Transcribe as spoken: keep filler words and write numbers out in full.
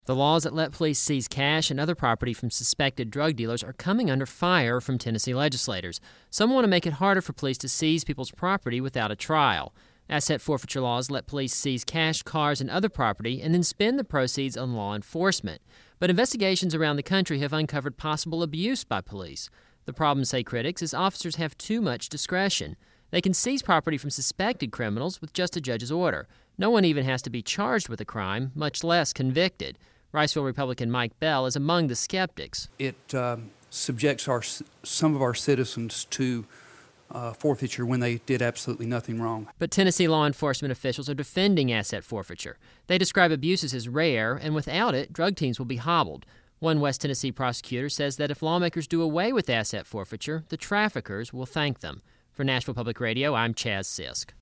The laws that let police seize cash and other property from suspected drug dealers are coming under fire from Tennessee legislators. Some want to make it harder for police to seize people's property without a trial. Asset forfeiture laws let police seize cash, cars, and other property and then spend the proceeds on law enforcement. But investigations around the country have uncovered possible abuse by police. The problem, say critics, is officers have too much discretion. They can seize property from suspected criminals with just a judge's order. No one even has to be charged with a crime, much less convicted. Riceville Republican Mike Bell is among the skeptics. It um, subjects our some of our citizens to uh, forfeiture when they did absolutely nothing wrong. But Tennessee law enforcement officials are defending asset forfeiture. They describe abuses as rare, and without it, drug teams will be hobbled. One West Tennessee prosecutor says that if lawmakers do away with asset forfeiture, the traffickers will thank them. For Nashville Public Radio, I'm Chaz Sisk.